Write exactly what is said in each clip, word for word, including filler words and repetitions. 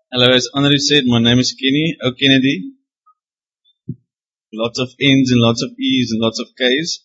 Hello, as Andrew said, my name is Kenny, O Kennedy. Lots of N's and lots of E's and lots of K's.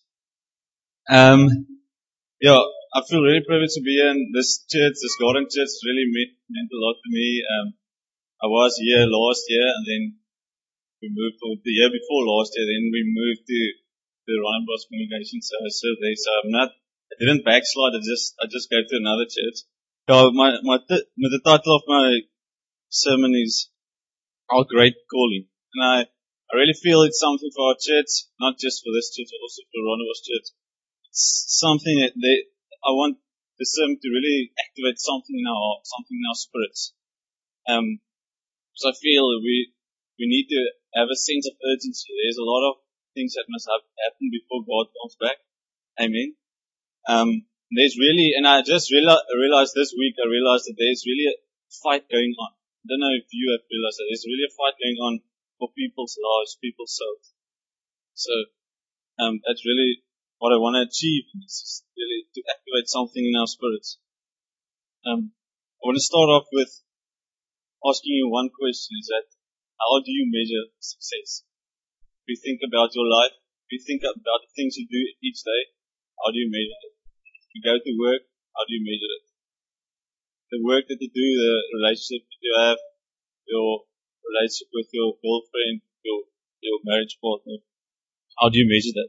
Um, yeah, I feel really privileged to be here in this church, this Garden Church really meant, meant a lot to me. Um, I was here last year and then we moved, for the year before last year, then we moved to the Ryan Bros congregation, so I served there. So I'm not, I didn't backslide, I just, I just go to another church. So my, my, t- the title of my sermon is Our Great Calling. And I, I really feel it's something for our church, not just for this church, but also for Ronavos Church. It's something that they, I want the sermon to really activate something in our heart, something in our spirits. Um, so I feel we, we need to have a sense of urgency. There's a lot of things that must have, happen before God comes back. Amen. Um, there's really, and I just realized, realized this week, I realized that there's really a fight going on. I don't know if you have realized that there's really a fight going on for people's lives, people's souls. So, um, that's really what I want to achieve, is really to activate something in our spirits. Um, I want to start off with asking you one question, is that, how do you measure success? If you think about your life, if you think about the things you do each day, how do you measure it? If you go to work, how do you measure it? The work that you do, the relationship that you have, your relationship with your girlfriend, your your marriage partner, how do you measure that?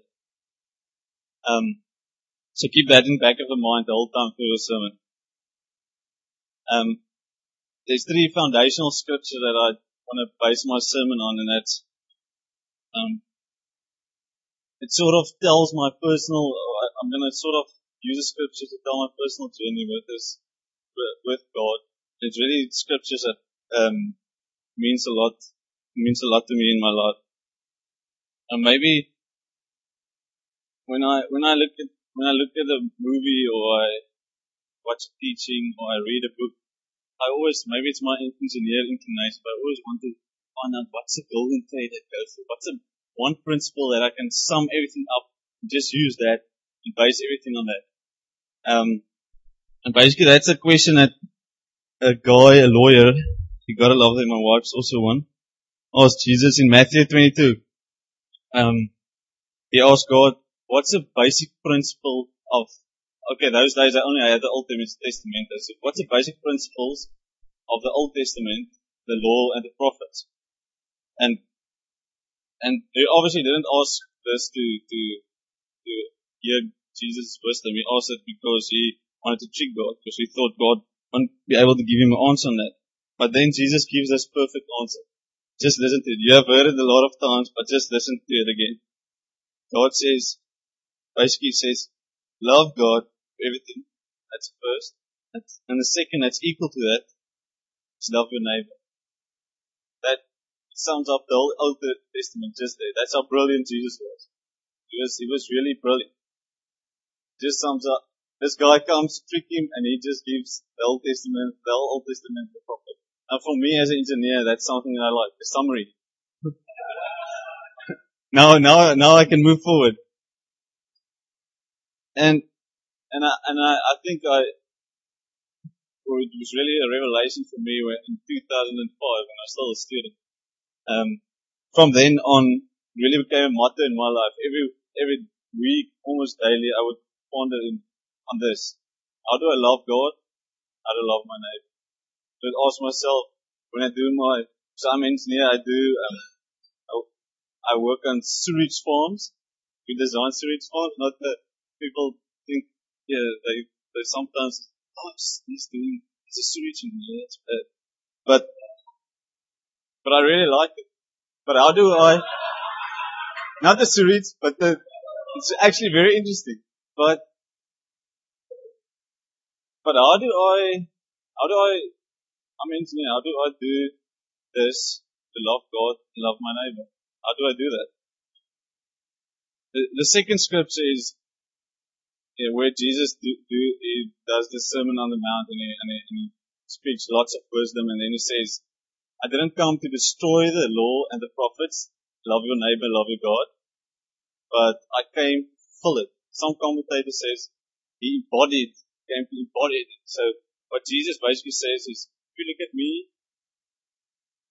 Um, so keep that in the back of the mind the whole time for your sermon. Um, there's three foundational scriptures that I want to base my sermon on, and that's um, it sort of tells my personal. I'm going to sort of use a scripture to tell my personal journey with this, with God. It's really scriptures that um, means a lot, means a lot to me in my life. And maybe when I when I look at when I look at a movie or I watch a teaching or I read a book, I always, maybe it's my engineer inclination, but I always want to find out what's the golden thread that goes through. What's the one principle that I can sum everything up and just use that and base everything on that. Um, and basically that's a question that a guy, a lawyer, you gotta love that my wife's also one, asked Jesus in Matthew twenty-two. Um, he asked God, what's the basic principle of, okay, those days I only had the Old Testament. So what's the basic principles of the Old Testament, the law and the prophets? And, and he obviously didn't ask this to, to, to hear Jesus' wisdom. He asked it because he wanted to trick God, because he thought God wouldn't be able to give him an answer on that. But then Jesus gives us perfect answer. Just listen to it. You have heard it a lot of times, but just listen to it again. God says, basically says, love God for everything. That's the first. That's, and the second that's equal to that is love your neighbor. That sums up the whole Old Testament just there. That's how brilliant Jesus was. He was, he was really brilliant. Just sums up. This guy comes to trick him and he just gives the Old Testament, the whole Old Testament the prophet. And for me as an engineer, that's something that I like. The summary. now, now, now I can move forward. And, and I, and I, I think I, well, it was really a revelation for me when, in two thousand five when I was still a student. Um, from then on, it really became a motto in my life. Every, every week, almost daily, I would ponder in, on this. How do I love God? How do I love my neighbor? So I ask myself, when I do my, so I'm an engineer, I do, um, I, I work on sewage farms. We design sewage farms, not that people think, yeah, they, they sometimes, oh, he's doing, he's a sewage engineer, it's bad. But, but I really like it. But how do I, not the sewage, but the, it's actually very interesting. But, but how do I, how do I, I'm an engineer, how do I do this to love God and love my neighbor? How do I do that? The, the second scripture is, yeah, where Jesus do, do, he does the Sermon on the Mount and he, and, he, and he speaks lots of wisdom, and then he says, I didn't come to destroy the law and the prophets, love your neighbor, love your God, but I came to fill it. Some commentator says he embodied, came to embody it. So what Jesus basically says is, if you look at me,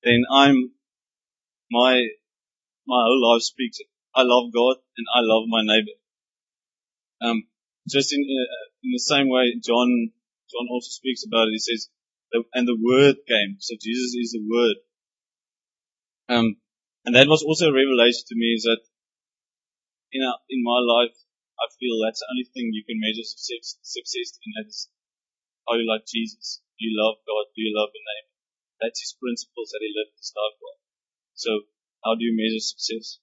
then I'm, my, my whole life speaks it. I love God and I love my neighbor. Um, just in, uh, in the same way, John, John also speaks about it. He says, and the Word came. So Jesus is the Word. Um, and that was also a revelation to me, is that in a, in my life, I feel that's the only thing you can measure success, success in. That is, are you like Jesus? Do you love God? Do you love your neighbor? That's his principles that he lived his life by. So, how do you measure success?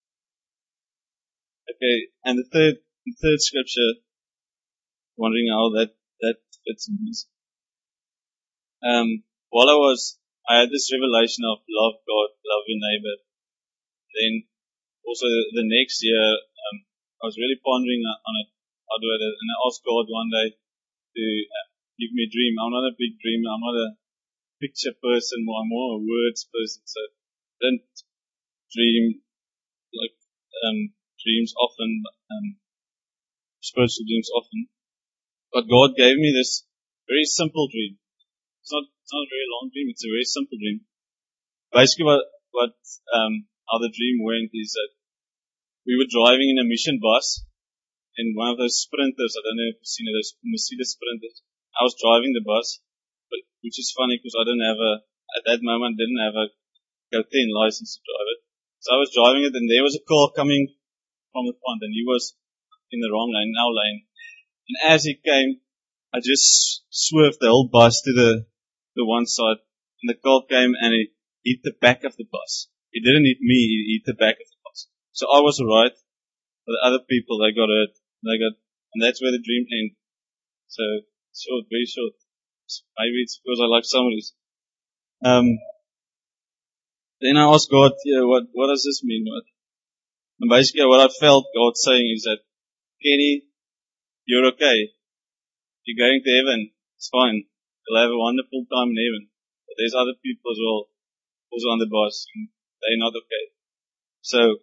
Okay, and the third, the third scripture, wondering how that, that fits in this. Um, while I was, I had this revelation of love God, love your neighbor. Then, also the next year, um, I was really pondering on it, how do I do it, and I asked God one day to uh, give me a dream. I'm not a big dreamer, I'm not a picture person, I'm more a words person, so I don't dream like um, dreams often, um, spiritual dreams often. But God gave me this very simple dream. It's not, it's not a very long dream, it's a very simple dream. Basically what, what, um, how the dream went is that we were driving in a mission bus, in one of those sprinters, I don't know if you've seen it, those Mercedes sprinters. I was driving the bus, but, which is funny because I didn't have a, at that moment, didn't have a Go ten license to drive it. So I was driving it and there was a car coming from the front and he was in the wrong lane, in our lane. And as he came, I just swerved the whole bus to the, the one side. And the car came and he hit the back of the bus. He didn't hit me, he hit the back of the bus. So I was alright. But the other people, they got hurt. They got, and that's where the dream ended. So, short, very short. Maybe it's because I like summaries. Um, then I asked God, yeah, what, what does this mean? What? And basically what I felt God saying is that, Kenny, you're okay. You're going to heaven. It's fine. You'll have a wonderful time in heaven. But there's other people as well, also on the bus, and they're not okay. So,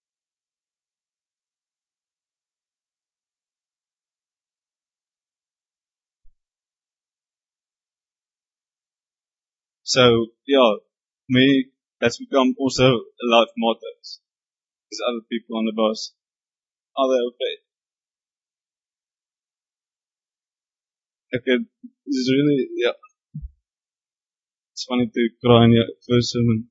so, yeah, me, that's become also a life motto. There's other people on the bus. Are they okay? Okay, this is really, yeah. It's funny to cry in your first sermon.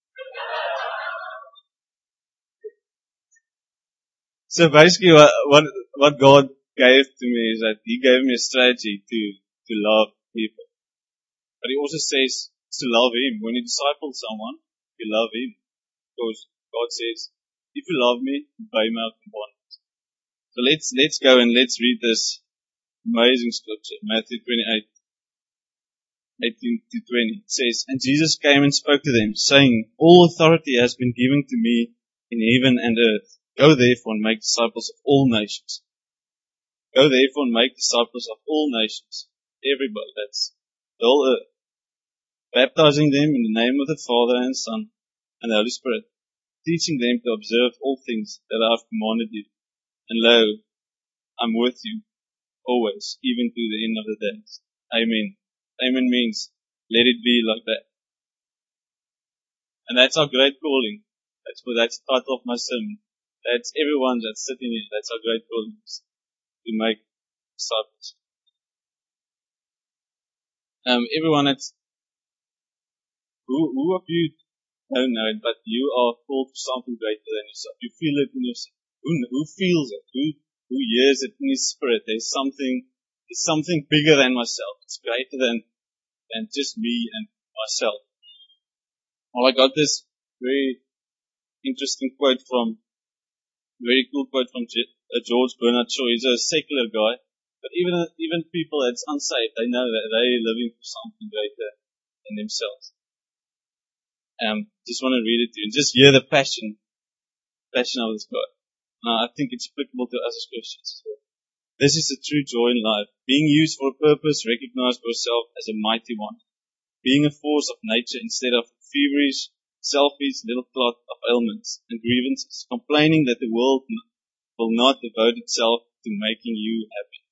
So basically what, what, what God gave to me is that He gave me a strategy to, to love people. But He also says to love Him. When you disciple someone, you love Him. Because God says, if you love me, obey my commandments. So let's, let's go and let's read this amazing scripture, Matthew twenty-eight, eighteen to twenty. It says, and Jesus came and spoke to them, saying, all authority has been given to me in heaven and earth. Go therefore and make disciples of all nations. Go therefore and make disciples of all nations. Everybody, that's the whole earth. Baptizing them in the name of the Father and Son and the Holy Spirit. Teaching them to observe all things that I have commanded you. And lo, I'm with you always, even to the end of the days. Amen. Amen means, let it be like that. And that's our great calling. That's what that's the title of my sermon. That's everyone that's sitting here. That's our great calling, to make disciples. Um, everyone that's, who, who of you don't know it, but you are called for something greater than yourself. You feel it in yourself. Who, who feels it? Who, who hears it in his spirit? There's something, there's something bigger than myself. It's greater than, than just me and myself. Well, I got this very interesting quote from, very cool quote from George Bernard Shaw. He's a secular guy, but even, even people that's unsaved, they know that they're living for something greater than themselves. Um, just want to read it to you and just hear the passion, passion of this guy. Now, I think it's applicable to us as Christians as well. This is the true joy in life, being used for a purpose, recognized by yourself as a mighty one, being a force of nature instead of feverish, selfish little clot of ailments and grievances, complaining that the world will not devote itself to making you happy.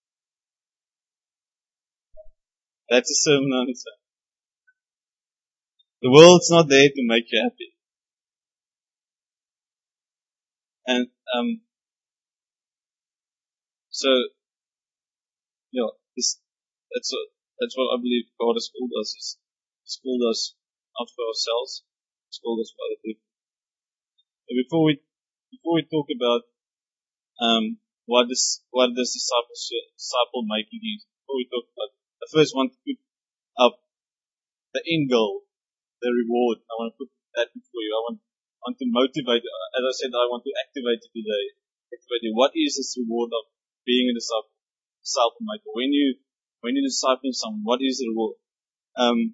That's a sermon on its own. The world's not there to make you happy. And, um, so, yeah, this, that's what, that's what I believe God has called us. He's, he's called us not for ourselves. He's called us for other people. So before we, before we talk about, um, what this, what this discipleship, disciple making is, before we talk about, I first want to put up the end goal, the reward. I want to put that before you. I want, want to motivate, as I said, I want to activate you today. Activate you. What is this reward of being a disciple, disciple maker? When you, when you're discipling someone, what is the reward? Um,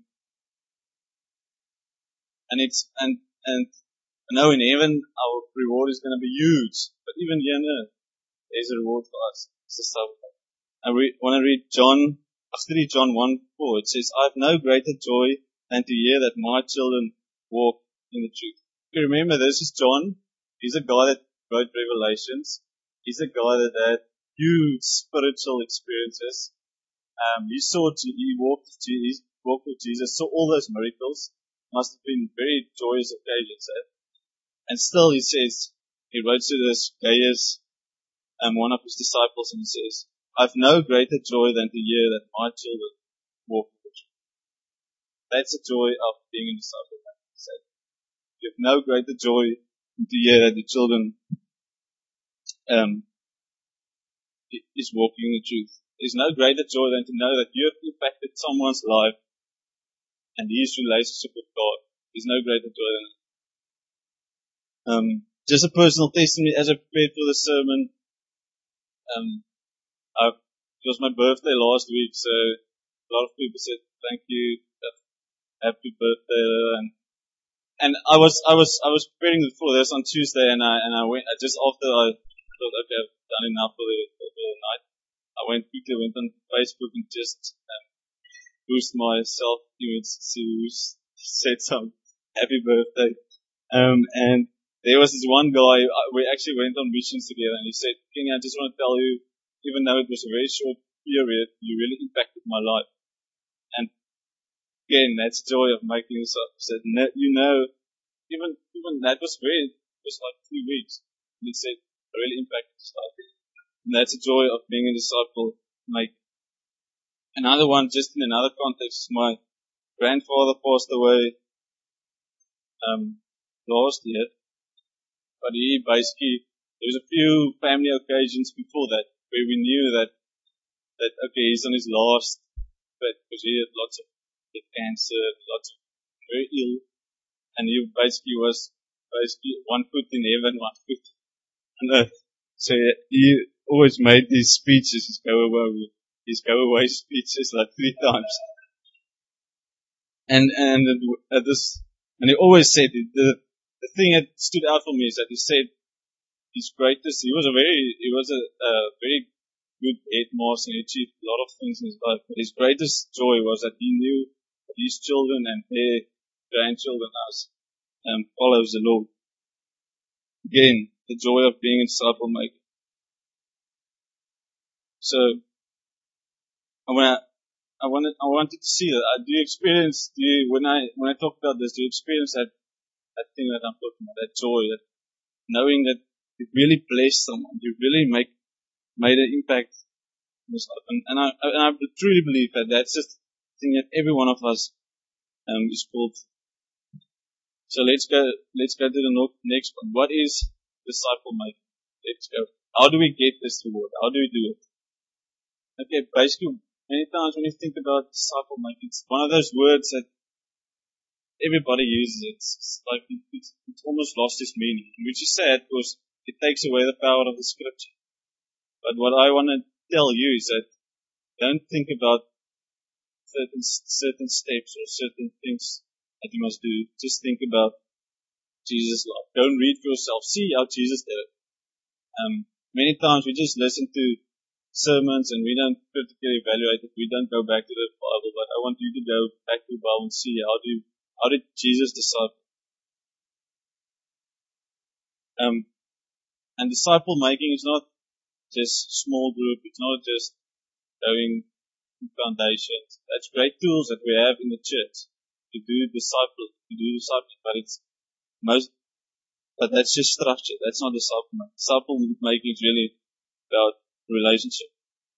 and it's, and, and I know in heaven our reward is going to be huge, but even here on earth, there's a reward for us. It's a disciple maker. I re- want to read John, after read John one four. It says, I have no greater joy than to hear that my children walk in the truth. You remember, this is John. He's a guy that wrote Revelations. He's a guy that had huge spiritual experiences. Um, he saw, he walked, he walked with Jesus, saw all those miracles. Must have been very joyous occasions. Eh? And still, he says, he wrote to this Gaius, um, one of his disciples, and he says, I have no greater joy than to hear that my children walk in the truth. That's the joy of being a disciple. You have no greater joy than to hear that the children um, is walking in the truth. There's no greater joy than to know that you have impacted someone's life and his relationship with God. There's no greater joy than that. Um, just a personal testimony as I prepared for the sermon. Um, I, it was my birthday last week, so a lot of people said thank you, happy birthday, and and I was I was I was preparing for this on Tuesday, and I and I went just after I thought, okay, I've done enough for the, for the night. I went quickly went on Facebook and just um, boost my self-image to said some happy birthday. Um, and there was this one guy, we actually went on missions together, and he said, King, I just want to tell you, even though it was a very short period, you really impacted my life. And again, that's joy of making this up. Said, you know, even even that was very, it was like three weeks. And he said, I really impacted his life. And that's the joy of being a disciple maker. Another one, just in another context, my grandfather passed away um, last year. But he basically, there was a few family occasions before that where we knew that, that okay, he's on his last, but because he had lots of he had cancer, lots of very ill, and he basically was basically one foot in heaven, one foot on earth. So he always made these speeches, his go away, his go away speeches like three times. And, and at this, and he always said, the, the thing that stood out for me is that he said his greatest, he was a very, he was a, a very good headmaster, and he achieved a lot of things in his life, but his greatest joy was that he knew that his children and their grandchildren as um, follows the Lord. Again, the joy of being a disciple maker. So, I want I wanted, I wanted to see that. Uh, do you experience, do you, when I, when I talk about this, do you experience that, that thing that I'm talking about, that joy, that knowing that you really blessed someone, you really make, made an impact in this life. And, and I, and I truly believe that that's just the thing that every one of us, um, is called. So let's go, let's go to the next one. What is disciple making? Let's go. How do we get this reward? How do we do it? Okay, basically, many times when you think about disciple making, it's one of those words that everybody uses. It's, it's like it's, it's almost lost its meaning. Which is sad because it takes away the power of the scripture. But what I want to tell you is that don't think about certain certain steps or certain things that you must do. Just think about Jesus' life. Don't read for yourself. See how Jesus did it. Um, many times we just listen to sermons and we don't critically evaluate it. We don't go back to the Bible, but I want you to go back to the Bible and see how do how did Jesus disciple. Um, and disciple making is not just small group. It's not just going foundations. That's great tools that we have in the church to to do disciple, to do discipling, but it's most, but that's just structure. That's not disciple making. Disciple making is really about relationship.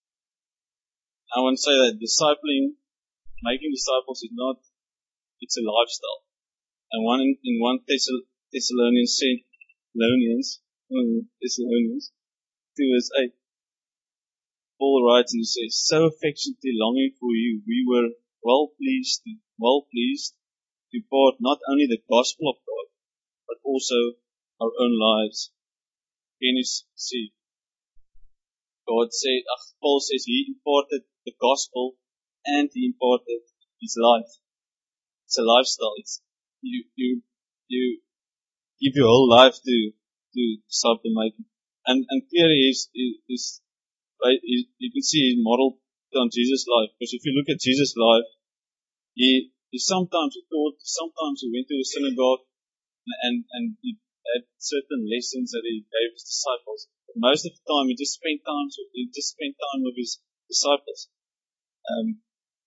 I want to say that discipling, making disciples is not, it's a lifestyle. And one in, in one Thessal, Thessalonians, Thessalonians, Thessalonians, two verse eight, Paul writes and he says, so affectionately longing for you, we were well pleased, to, well pleased to impart not only the gospel of God, but also our own lives. Can you see? God said, uh, Paul says he imparted the gospel and he imparted his life. It's a lifestyle. It's, you, you, you give your whole life to, to disciple making. And, and clearly is, is, right, you, you can see he modeled on Jesus' life. Because if you look at Jesus' life, he, he sometimes he taught, sometimes he went to the synagogue and, and he had certain lessons that he gave his disciples. But most of the time he just spent time, he just spent time with his disciples. Um,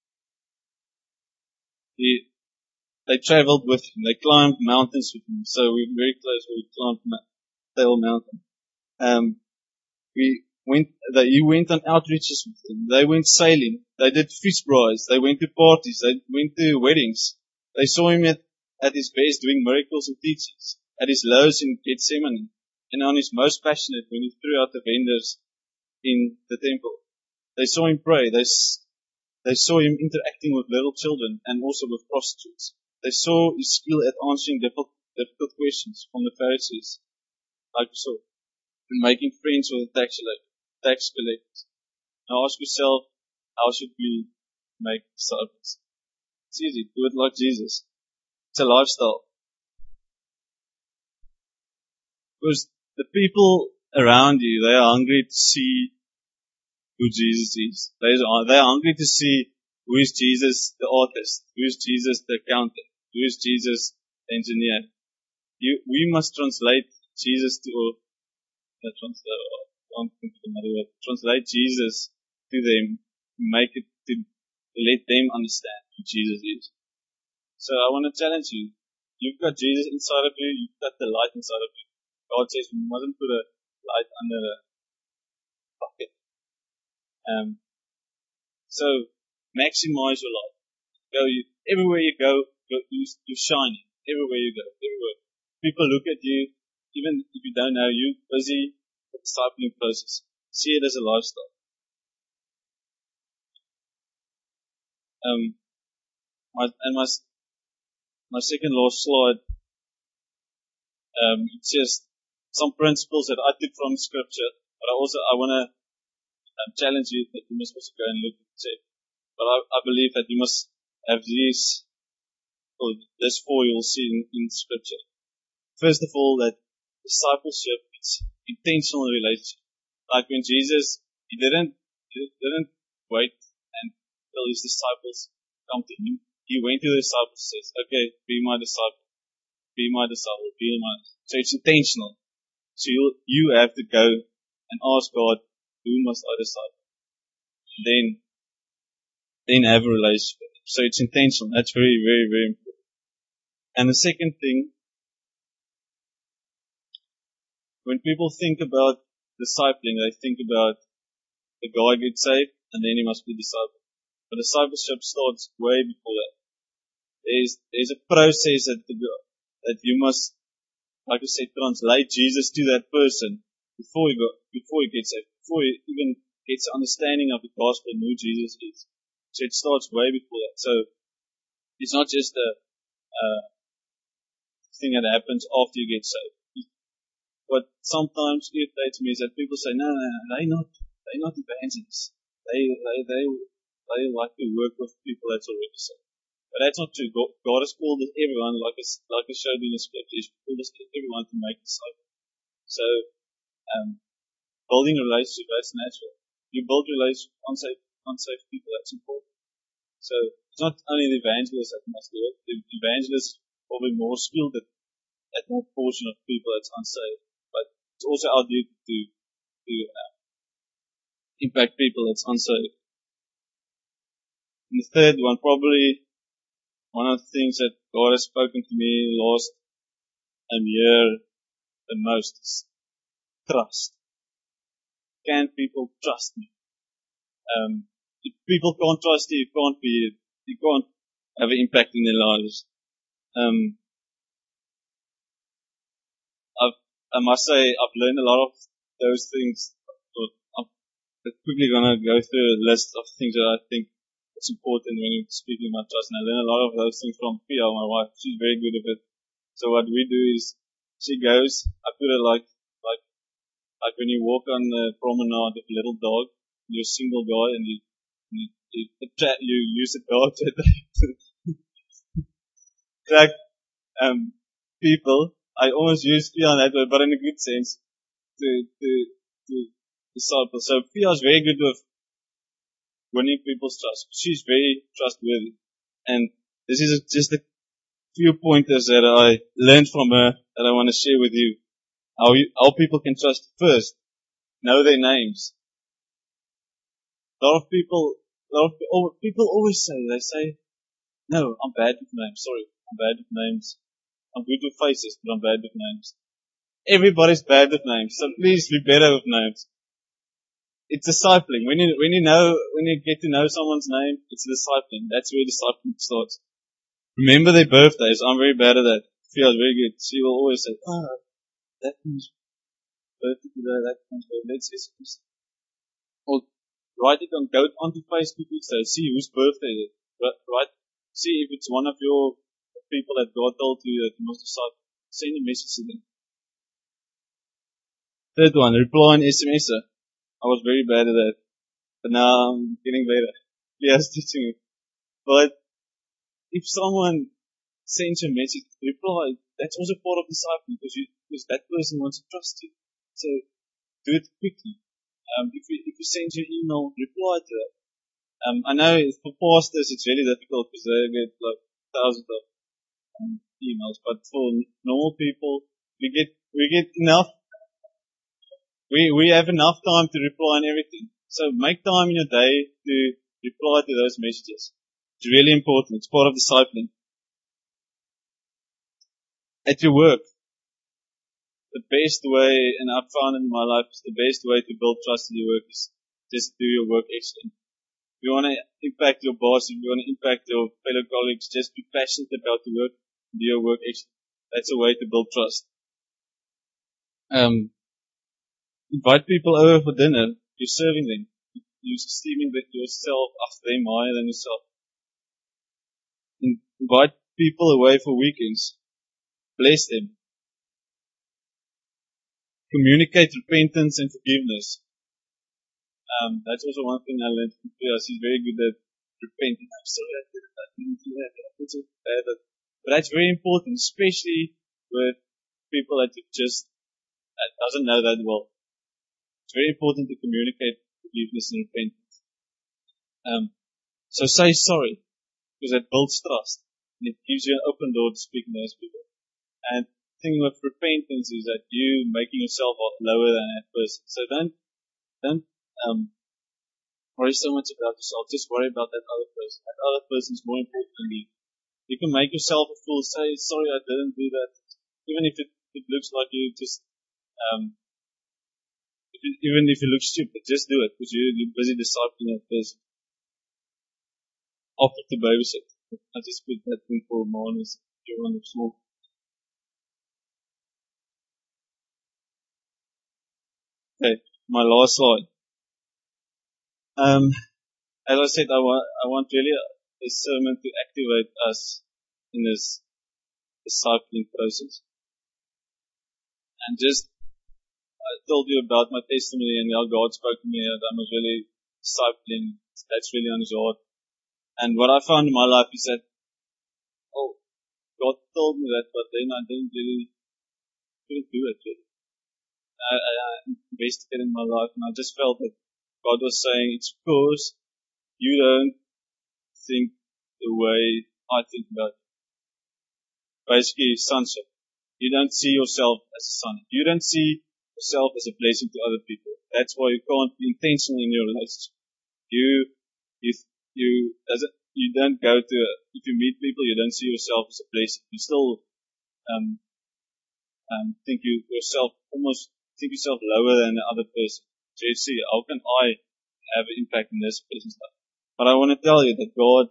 he, they traveled with him, they climbed mountains with him. So we were very close when we climbed Table Mountain. Um, we went, they, he went on outreaches with them. They went sailing. They did fish braais. They went to parties. They went to weddings. They saw him at, at his best doing miracles and teachings. At his lowest in Gethsemane. And on his most passionate when he threw out the vendors in the temple. They saw him pray. They, they saw him interacting with little children and also with prostitutes. They saw his skill at answering difficult, difficult questions from the Pharisees. Like we saw. And making friends with the tax collectors. Now ask yourself, how should we make disciples? It's easy. Do it like Jesus. It's a lifestyle. Because the people around you, they are hungry to see who Jesus is. They are, they are hungry to see who is Jesus the artist, who is Jesus the accountant, who is Jesus the engineer. You, we must translate Jesus to, or, uh, translate, translate Jesus to them, make it to let them understand who Jesus is. So I want to challenge you. You've got Jesus inside of you, you've got the light inside of you. God says we mustn't put a light under a bucket. Um, so maximize your light. Go you, everywhere you go, go you, you're shining. Everywhere you go, everywhere. People look at you, even if you don't know you, busy with the discipling process. See it as a lifestyle. Um, my, and my my second last slide. Um, it's just some principles that I took from Scripture, but I also I want to um, challenge you that you must also go and look at it. But I, I believe that you must have these, or this four you'll see in, in Scripture. First of all, that discipleship is intentional relationship. Like when Jesus, he didn't he didn't wait until his disciples come to him. He went to the disciples and says, "Okay, be my disciple, be my disciple, be my." So it's intentional. So you you have to go and ask God, who must I disciple? And then, then have a relationship. So it's intentional. That's very, very, very important. And the second thing, when people think about discipling, they think about the guy gets saved and then he must be discipled. But discipleship starts way before that. There's there's a process that the, that you must, like I said, translate Jesus to that person before he go, before he gets saved, before he even gets understanding of the gospel and who Jesus is. So it starts way before that. So it's not just a, a thing that happens after you get saved. What sometimes irritates me is that people say, no, no, no, they're not, they're not evangelists. They, they, they, they like to work with people that's already saved. But that's not true. God, God has called everyone, like I, like I showed you in the scripture, He's called everyone to make disciples. So, um, building a relationship, that's natural. You build relationship with unsafe, unsafe people, that's important. So, it's not only the evangelists that must do it. The evangelists are probably more skilled at, at that portion of people that's unsaved. But it's also our duty to, to uh, impact people that's unsaved. And the third one, probably one of the things that God has spoken to me last um, year the most is trust. Can people trust me? Um, if people can't trust you, you can't be, you can't have an impact in their lives. Um, I've, I must say, I've learned a lot of those things. I'm quickly going to go through a list of things that I think is important when you're speaking about trust. And I learned a lot of those things from Pia, my wife. She's very good at it. So what we do is, she goes, I put her like, like, like when you walk on the promenade with a little dog, you're a single guy and you, you, you, attract, you use a dog to attract, um, people. I almost use Pia on that way, but in a good sense, to, to, to disciple. So Pia is very good with winning people's trust. She's very trustworthy. And this is just a few pointers that I learned from her that I want to share with you. How you, how people can trust. First, know their names. A lot of people, a lot of oh, people always say, they say, no, I'm bad with names. Sorry, I'm bad with names. I'm good with faces, but I'm bad with names. Everybody's bad with names, so please be better with names. It's discipling. When you, when you know, when you get to know someone's name, it's discipling. That's where discipling starts. Remember their birthdays. I'm very bad at that. Feels very good. She will always say, oh, that means birthday today, that means birthday. Let's just, or write it on, go onto Facebook and say, see whose birthday it is. Right? See if it's one of your people that God told you that you must decide. Send a message to them. Third one, reply on S M S. I was very bad at that. But now I'm getting better. Yes, teaching me. But if someone sends a message, reply. That's also part of discipling because you, because that person wants to trust you. So do it quickly. Um, if you, if you send your email, reply to it. Um, I know for pastors it's really difficult because they get like thousands of um, emails, but for normal people, we get, we get enough, we, we have enough time to reply on everything. So make time in your day to reply to those messages. It's really important. It's part of discipling. At your work, the best way, and I've found in my life, is the best way to build trust in your work is just do your work excellent. If you want to impact your boss, if you want to impact your fellow colleagues, just be passionate about the work, do your work excellent. That's a way to build trust. Um, invite people over for dinner. You're serving them. You're esteeming that yourself after them higher than yourself. Invite people away for weekends. Bless them. Communicate repentance and forgiveness. Um, that's also one thing I learned from Pia. She's very good at repenting. I'm sorry I did it. I didn't do that. I did it bad. But that's very important, especially with people that you just that doesn't know that well. It's very important to communicate forgiveness and repentance. Um, so say sorry, because that builds trust. And it gives you an open door to speak to those people. And the thing with repentance is that you making yourself lower than that person. So don't, don't, um, worry so much about yourself. Just worry about that other person. That other person is more important than you. You can make yourself a fool. Say, sorry, I didn't do that. Even if it, it looks like you just, um, if it, even if it looks stupid, just do it because you, you're busy discipling that person. Offer to babysit. I just put that in for mornings. Everyone is small. Okay, my last slide. Um, as I said, I want, I want really a, a sermon to activate us in this discipling process. And just, I told you about my testimony and how God spoke to me that I was really discipling. That's really on His heart. And what I found in my life is that, oh, God told me that, but then I didn't really, couldn't do it really. I, I, I investigated in my life and I just felt that God was saying, it's because you don't think the way I think about it. Basically, sonship. You don't see yourself as a son. You don't see yourself as a blessing to other people. That's why you can't be intentional in your relationship. You, you, you, doesn't, you don't go to, if you meet people, you don't see yourself as a blessing. You still um, um, think you yourself, almost think yourself lower than the other person. So you see, how can I have an impact in this person's life? But I want to tell you that God,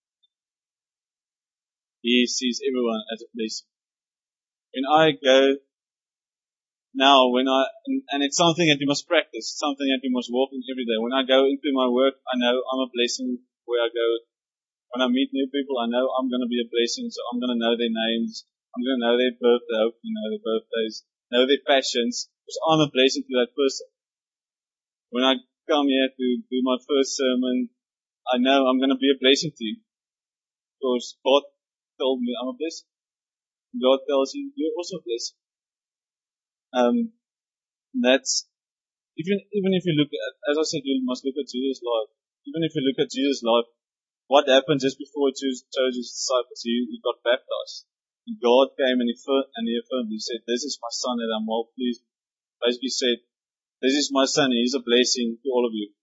He sees everyone as a blessing. When I go now, when I, and, and it's something that you must practice, something that you must walk in every day. When I go into my work, I know I'm a blessing where I go. When I meet new people, I know I'm going to be a blessing, so I'm going to know their names. I'm going to know their birthday, hopefully know their birthdays, know their passions, because I'm a blessing to that person. When I come here to do my first sermon, I know I'm going to be a blessing to you, because God told me I'm a blessing. God tells you, you're also a blessing. Um, that's, even, even if you look at, as I said, you must look at Jesus' life. Even if you look at Jesus' life, what happened just before he chose, chose his disciples? He, he got baptized. And God came and he, and he affirmed, he said, this is my son that I'm well pleased. Basically said, this is my son, he's a blessing to all of you.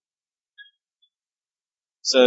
So,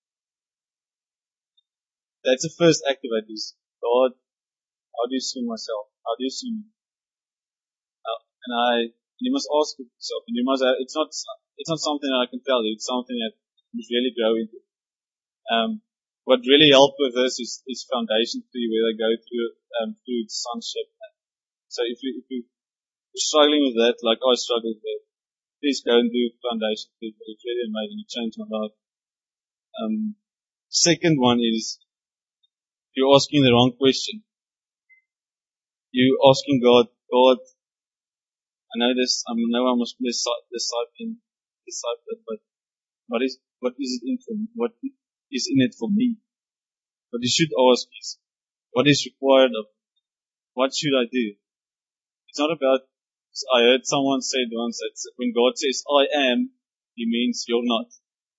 that's the first activate is, God, how do you see myself? How do you see me? Uh, and I, you must ask yourself, and you must, uh, it's not, it's not something that I can tell you, it's something that you must really grow into. Um, what really helped with this is, is Foundation three, where they go through, um, through sonship. So if you, if you, you're struggling with that, like I struggled with that, please go and do Foundation three. It's really amazing. It changed my life. Um, second one is, you're asking the wrong question. You're asking God, God, I know this, I know I must be discipling, discipler, but what is, what is it in for me? What is in it for me? What you should ask is, what is required of me? What should I do? It's not about, I heard someone say it once, that when God says, I am, He means you're not.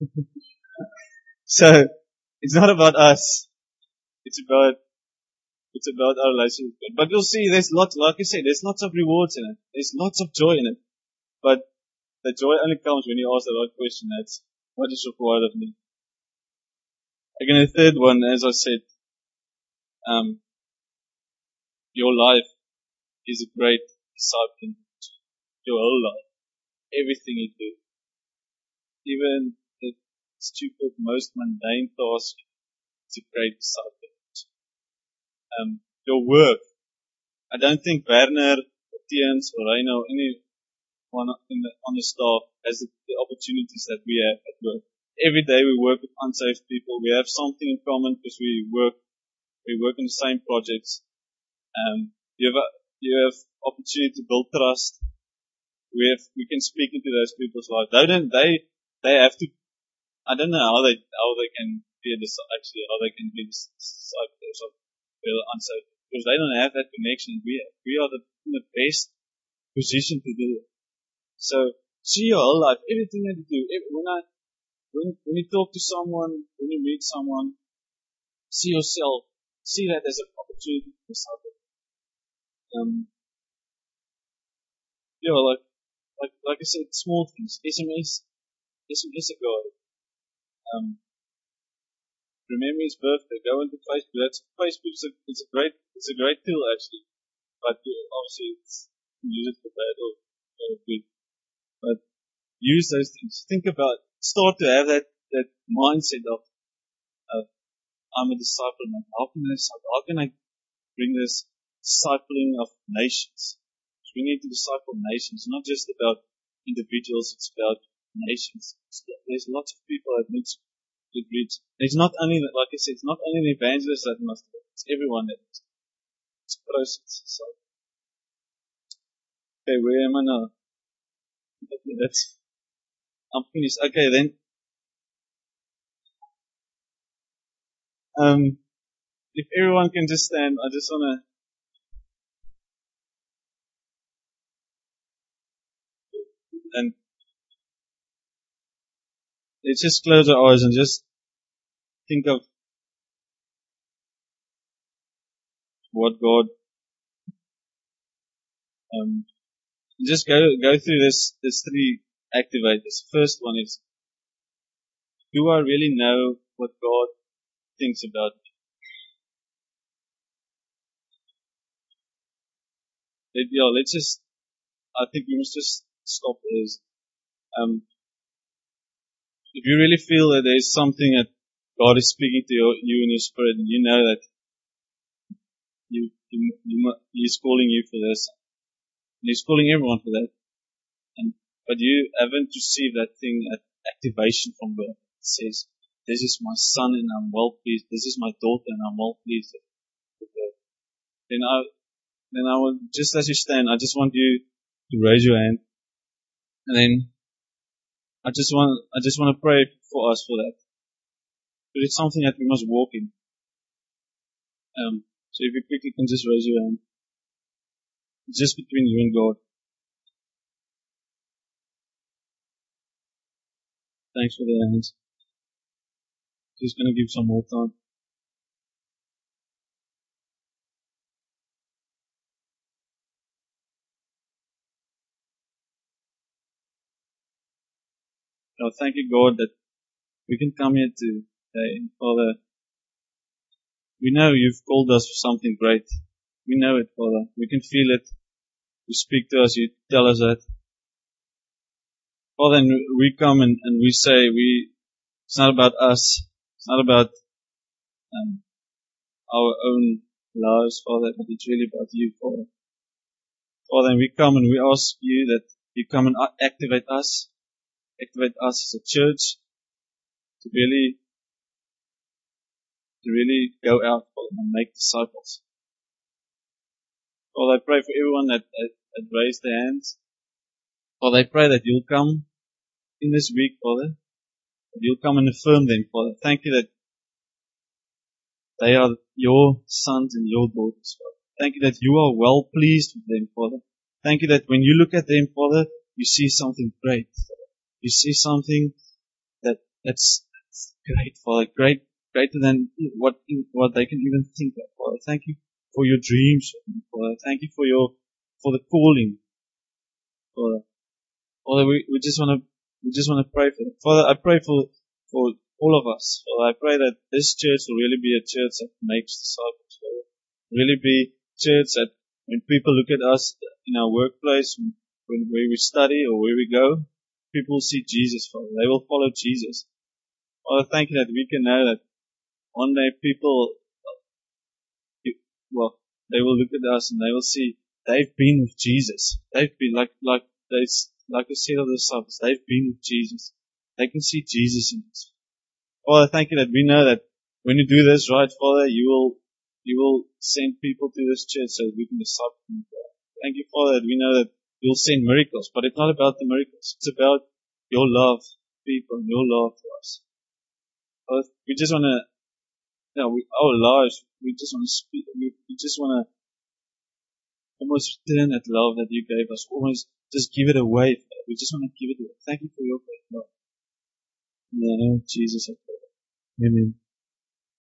So, it's not about us. It's about, it's about our relationship with God. But you'll see, there's lots, like you said, there's lots of rewards in it. There's lots of joy in it. But the joy only comes when you ask the right question. That's, what is required of me? Again, the third one, as I said, um, your life is a great discipline. Your whole life. Everything you do. Even the stupid, most mundane task, it's a great discipline. Um, your work. I don't think Werner, Tiens, or Reino, or anyone in the, on the staff has the, the opportunities that we have at work. Every day we work with unsafe people. We have something in common because we work, we work on the same projects. Um, you have, a, you have opportunity to build trust. We have, we can speak into those people's lives. They don't, they, they have to, I don't know how they, how they can be a disciple, actually, how they can be disciples of people unsafe. Because they don't have that connection we have. We are the, in the best position to do it. So, see your whole life, everything that you do. Every, when I, when, when you talk to someone, when you meet someone, see yourself, see that as an opportunity for something. Um, yeah, like, like, like I said, small things. S M S, S M S a guy. Um, remember his birthday, go into Facebook. That's, Facebook is a, it's a great, it's a great tool actually. But obviously it's, you use it for bad or, or good. But use those things. Think about, start to have that, that mindset of, of I'm a disciple. Man. How can I disciple? How can I bring this discipling of nations? We need to disciple nations, not just about individuals, it's about nations. There's lots of people that need to reach. It's not only, like I said, it's not only the evangelists that must do it, it's everyone that must do it. It's a process. So, okay, where am I now? Okay, that's, I'm finished. Okay, then, um, if everyone can just stand, I just want to, and let's just close our eyes and just think of what God, um, just go, go through this, this three activators. First one is, do I really know what God thinks about me. Let, yeah, let's just, I think we must just stop this. Um, if you really feel that there's something that God is speaking to your, you in your spirit, and you know that you, you, you, He's calling you for this, and He's calling everyone for that, and but you haven't received that thing, that activation from God. It says, "This is my son, and I'm well pleased. This is my daughter, and I'm well pleased with her." Then I, then I will, just as you stand, I just want you to raise your hand, and then I just want, I just want to pray for us for that. But it's something that we must walk in. Um, so if you quickly can just raise your hand. It's just between you and God. Thanks for the hands. Just going to give some more time. Now, thank you, God, that we can come here today. And Father, we know you've called us for something great. We know it, Father. We can feel it. You speak to us. You tell us that. Father, and we come and, and we say, we, it's not about us. It's not about um, our own lives, Father, but it's really about you, Father. Father, and we come and we ask you that you come and activate us, activate us as a church to really, to really go out, Father, and make disciples. Father, I pray for everyone that, that, that raised their hands. Father, I pray that you'll come in this week, Father, that you'll come and affirm them, Father. Thank you that they are your sons and your daughters, Father. Thank you that you are well pleased with them, Father. Thank you that when you look at them, Father, you see something great. You see something that that's, that's great, Father, great, greater than what what they can even think of, Father. Thank you for your dreams, Father. Thank you for your for the calling, Father. Father, we, we just want to we just want to pray for them, Father. I pray for for all of us, Father. I pray that this church will really be a church that makes disciples, Father. Really be a church that when people look at us in our workplace, when where we study or where we go, people will see Jesus, Father. They will follow Jesus. Father, thank you that we can know that one day people, well, they will look at us and they will see they've been with Jesus. They've been like like they like I said of the disciples, they've been with Jesus. They can see Jesus in us. Father, thank you that we know that when you do this right, Father, you will you will send people to this church so that we can disciple them. Thank you, Father, that we know that you'll send miracles, but it's not about the miracles. It's about your love for people and your love for us. Father, we just want to, you know, we, our lives, we just want to speak, we, we just want to almost return that love that you gave us, almost just give it away. Father. We just want to give it away. Thank you for your great love. In the name of Jesus, I pray. Amen.